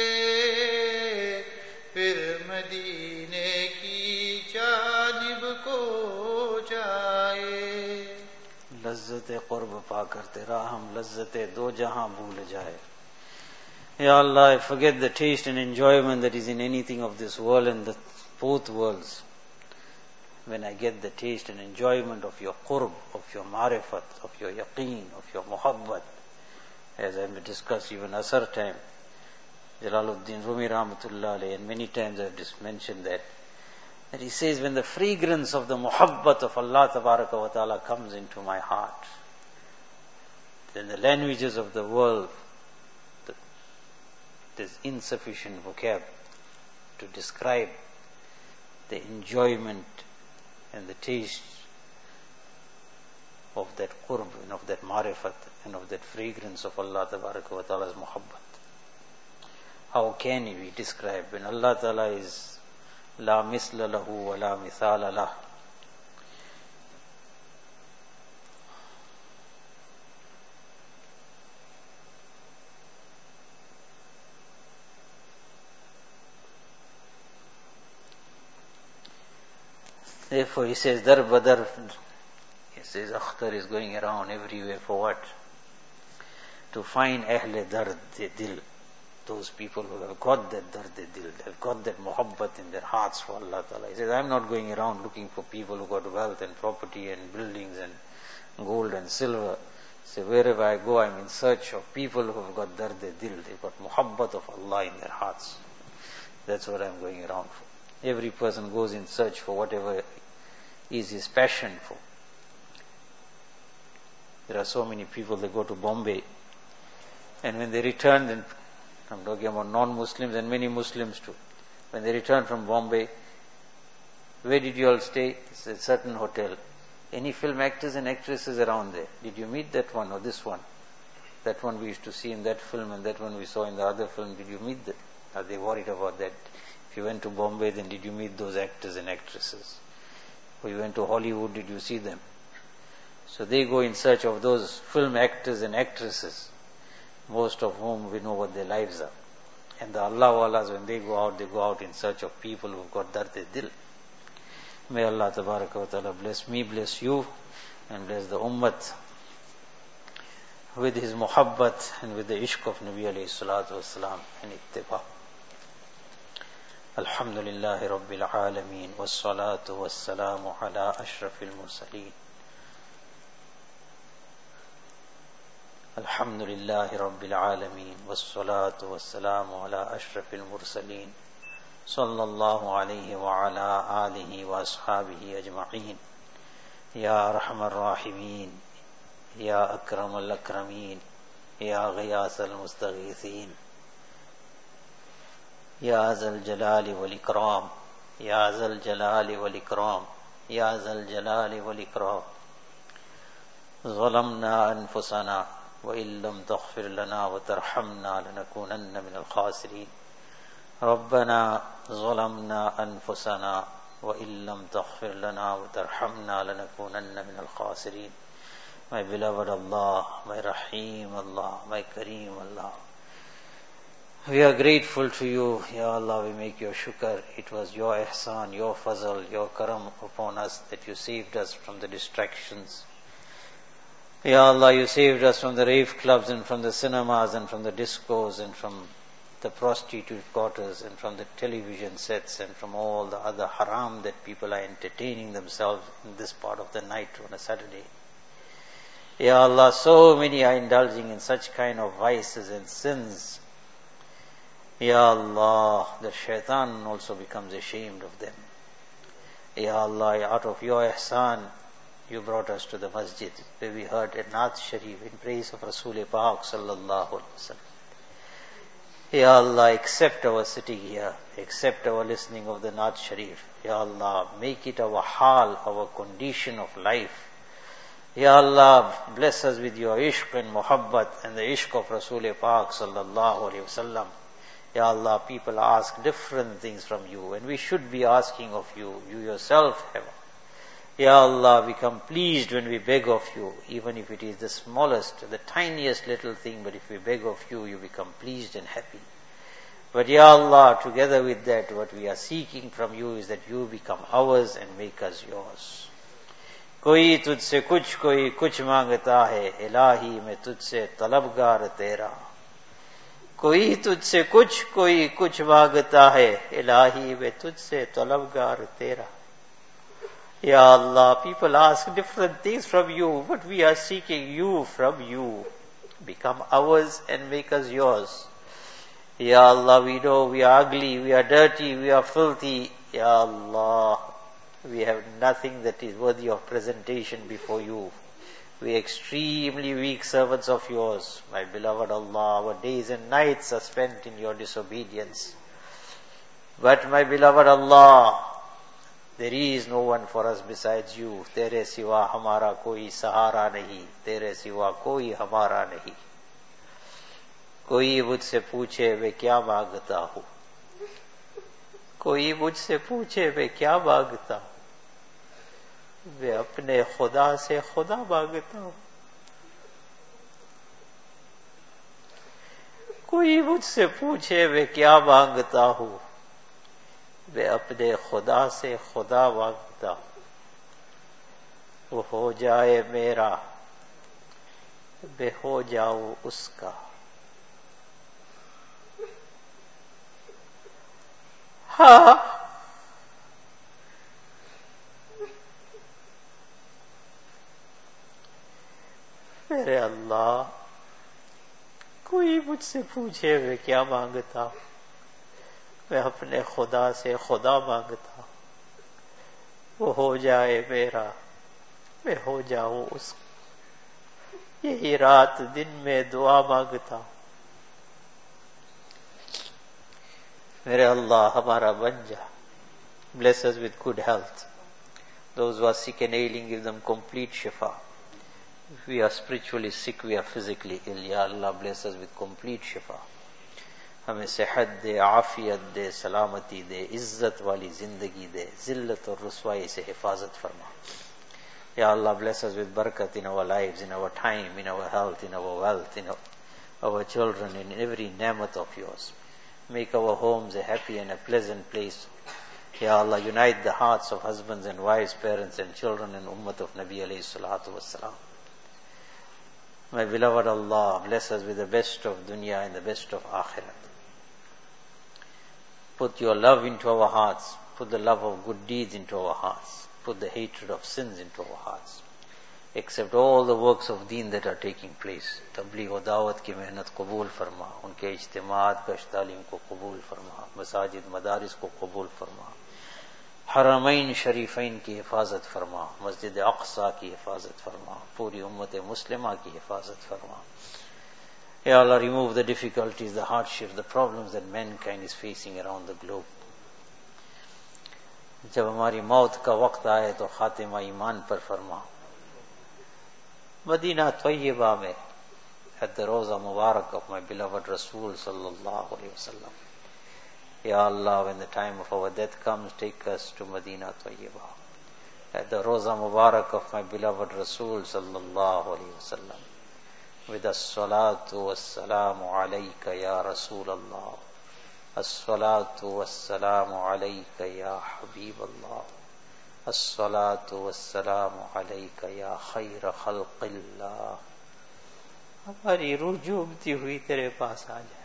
پھر مدینے کی جانب کو جائے. لذت قرب پا کر تیرا ہم لذت دو جہاں بھول جائے. Ya Allah, I forget the taste and enjoyment that is in anything of this world and the both worlds. When I get the taste and enjoyment of your qurb, of your marifat, of your yaqeen, of your muhabbat, as I may discuss even Asar time, Jalaluddin Rumi Rahmatullah alayhi, and many times I have just mentioned that That he says, when the fragrance of the muhabbat of Allah tabaraka wa ta'ala comes into my heart, then the languages of the world, the, there's insufficient vocab to describe the enjoyment and the taste of that qurb and of that marifat and of that fragrance of Allah tabaraka wa ta'ala's muhabbat. How can we describe when Allah ta'ala is La misla lahu wa la mithala lah. Therefore he says, Dar badar, he says, Akhtar is going around everywhere for what? To find Ahle Dard Dil. Those people who have got that dard dil, have got that muhabbat in their hearts for Allah Ta'ala. He says, I'm not going around looking for people who got wealth and property and buildings and gold and silver. So wherever I go, I'm in search of people who have got dard dil, they've got muhabbat of Allah in their hearts. That's what I'm going around for. Every person goes in search for whatever is his passion for. There are so many people that go to Bombay, and when they return, then I'm talking about non-Muslims and many Muslims too. When they return from Bombay, where did you all stay? It's a certain hotel. Any film actors and actresses around there? Did you meet that one or this one? That one we used to see in that film and that one we saw in the other film. Did you meet them? Are they worried about that? If you went to Bombay, then did you meet those actors and actresses? Or you went to Hollywood, did you see them? So they go in search of those film actors and actresses, most of whom we know what their lives are. And the Allah Wallahs, when they go out, they go out in search of people who've got dard-e-dil. May Allah Tabaraka wa Ta'ala bless me, bless you, and bless the Ummat with His muhabbat and with the ishq of Nabi alayhi salatu wassalam and ittiba. Alhamdulillahi Rabbil Alameen, wassalatu wassalamu ala ashrafil mursaleen. الحمد لله رب العالمين والصلاة والسلام على أشرف المرسلين صلى الله عليه وعلى آله وأصحابه أجمعين يا أرحم الراحمين يا أكرم الأكرمين يا غياث المستغيثين يا ذا الجلال والإكرام يا ذا الجلال والإكرام يا ذا الجلال والإكرام ظلمنا أنفسنا وإن لم تغفر لنا وترحمنا لنكونن من الخاسرين ربنا ظلمنا أنفسنا وإن لم تغفر لنا وترحمنا لنكونن من الخاسرين. My beloved Allah, my Rahim Allah, my Kareem Allah, we are grateful to you, Ya Allah. We make your shukr. It was your ihsan, your fazl, your karam upon us that you saved us from the distractions. Ya Allah, you saved us from the rave clubs and from the cinemas and from the discos and from the prostitute quarters and from the television sets and from all the other haram that people are entertaining themselves in this part of the night on a Saturday. Ya Allah, so many are indulging in such kind of vices and sins. Ya Allah, the shaitan also becomes ashamed of them. Ya Allah, out of your ihsan, you brought us to the masjid where we heard a Naat Sharif in praise of Rasul Paak sallallahu alaihi wasallam. Ya Allah, accept our sitting here, accept our listening of the Naat Sharif. Ya Allah, make it our hal, our condition of life. Ya Allah, bless us with your ishq and muhabbat and the ishq of Rasul Paak sallallahu alaihi wasallam. Ya Allah, people ask different things from you and we should be asking of you. You yourself have. Ya Allah, become pleased when we beg of you, even if it is the smallest, the tiniest little thing, but if we beg of you, you become pleased and happy. But Ya Allah, together with that, what we are seeking from you is that you become ours and make us yours. Koi tujhse kuch, koi kuch mangta hai, ilahi mein tujhse talabgar tera. Koi tujhse kuch, koi kuch mangta hai, ilahi mein tujhse talabgar tera. Ya Allah, people ask different things from you, but we are seeking you from you. Become ours and make us yours. Ya Allah, we know we are ugly, we are dirty, we are filthy, Ya Allah, we have nothing that is worthy of presentation before you. We are extremely weak servants of yours. My beloved Allah, our days and nights are spent in your disobedience. But my beloved Allah, there is no one for us besides you. Tere siwa hamara koi sahara nahi. Tere siwa koi hamara nahi. کوئی مجھ سے پوچھے میں کیا مانگتا ہوں کوئی مجھ سے پوچھے میں کیا مانگتا ہوں میں اپنے خدا سے خدا مانگتا ہوں کوئی مجھ سے پوچھے میں کیا مانگتا ہوں میں اپنے خدا سے خدا مانگتا ہوں وہ ہو جائے میرا میں ہو جاؤں اس کا ہاں میرے اللہ کوئی مجھ سے پوچھے میں کیا مانگتا ہوں میں اپنے خدا سے خدا مانگتا ہوں وہ ہو جائے میرا میں ہو جاؤں اس کا یہی رات دن میں دعا مانگتا ہوں میرے اللہ ہمارا بن جا bless us with good health. Those who are sick and ailing, give them complete shifa. If we are spiritually sick, we are physically ill. Ya Allah, bless us with complete shifa. ہمیں صحت دے, عافیت دے, سلامتی دے, عزت والی زندگی دے, ذلت اور رسوائی سے حفاظت فرما. Ya Allah, bless us with barakat in our lives, in our time, in our health, in our wealth, in our, our children, in every ni'mat of yours. Make our homes a happy and a pleasant place. Ya Allah, unite the hearts of husbands and wives, parents and children and ummat of Nabi alayhi salatu wassalam. My beloved Allah, bless us with the best of dunya and the best of akhirat. Put your love into our hearts. Put the love of good deeds into our hearts. Put the hatred of sins into our hearts. Accept all the works of deen that are taking place. تبلیغ و دعوت کی محنت قبول فرما. ان کے اجتماعات گشت تعلیم کو قبول فرما. مساجد مدارس کو قبول فرما. حرمین شریفین کی حفاظت فرما. مسجد اقصی کی حفاظت فرما. پوری امت مسلمہ کی حفاظت فرما. Ya Allah, remove the difficulties, the hardships, the problems that mankind is facing around the globe. جب ہماری موت کا وقت آئے تو خاتمہ ایمان پر فرما. مدینہ طیبہ میں at the روزہ مبارک of my beloved Rasul sallallahu alayhi wa sallam. Ya Allah, when the time of our death comes, take us to Medina Tayyibah. At the Roza Mubarak of my beloved Rasul sallallahu alayhi wa sallam. With as-salatu was-salamu alayka ya Rasul Allah. As-salatu was-salamu alayka ya Habib Allah. As-salatu was-salamu alayka ya khayra khalqillah. ہماری روح جھومتی ہوئی تیرے پاس آ جائے.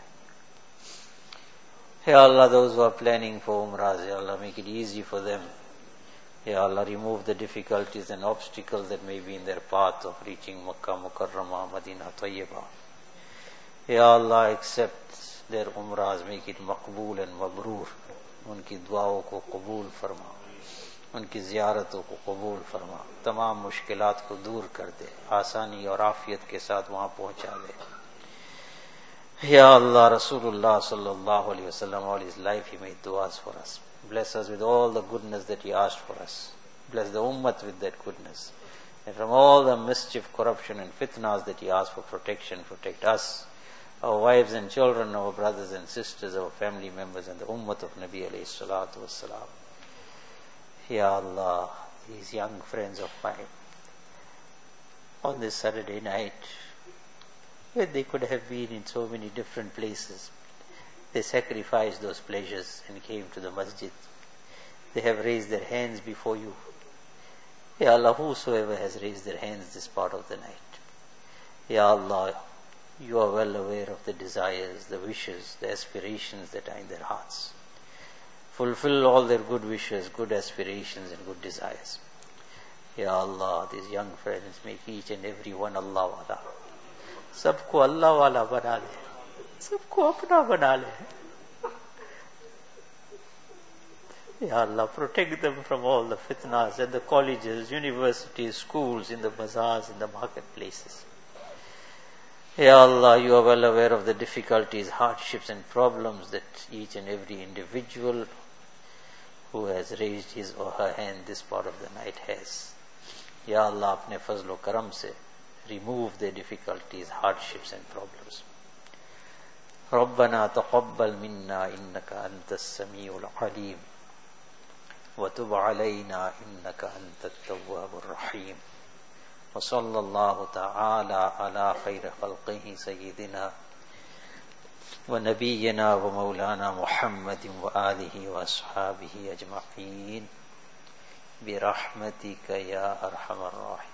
Ya Allah, those who are planning for Umrah, Ya Allah, make it easy for them. Ya Allah, remove the difficulties and obstacles that may be in their path of reaching Makkah Mukarramah, Madinah Tayyibah. Ya Allah, accept their Umrahs, make it maqbool and mabroor. ان کی دعاؤں کو قبول فرما, ان کی زیارتوں کو قبول فرما, تمام مشکلات کو دور کر دے, آسانی اور عافیت کے ساتھ وہاں پہنچا دے. Ya Allah, Rasulullah sallallahu alayhi wa sallam, all his life he made du'as for us. Bless us with all the goodness that he asked for us. Bless the ummat with that goodness. And from all the mischief, corruption and fitnas that he asked for protection, protect us, our wives and children, our brothers and sisters, our family members and the ummat of Nabi alayhi salatu wassalam. Ya Allah, these young friends of mine, on this Saturday night, where they could have been in so many different places, they sacrificed those pleasures and came to the masjid. They have raised their hands before you. Ya Allah, whosoever has raised their hands this part of the night, Ya Allah, you are well aware of the desires, the wishes, the aspirations that are in their hearts. Fulfill all their good wishes, good aspirations and good desires. Ya Allah, these young friends, make each and every one Allah wala. سب کو اللہ والا بنا لے, سب کو اپنا بنا لے. Ya Allah, protect them from all the fitnas at the colleges, universities, schools, in the bazaars, in the marketplaces. Ya Allah, you are well aware of the difficulties, hardships and problems that each and every individual who has raised his or her hand this part of the night has. Ya Allah, apne fazl o karam se remove their difficulties, hardships and problems. ربنا تقبل منا إنك أنت السميع العليم وتب علينا إنك أنت التواب الرحيم وصلى الله تعالى على خير خلقه سيدنا ونبينا ومولانا محمد وآله وأصحابه أجمعين برحمتك يا أرحم الراحمين.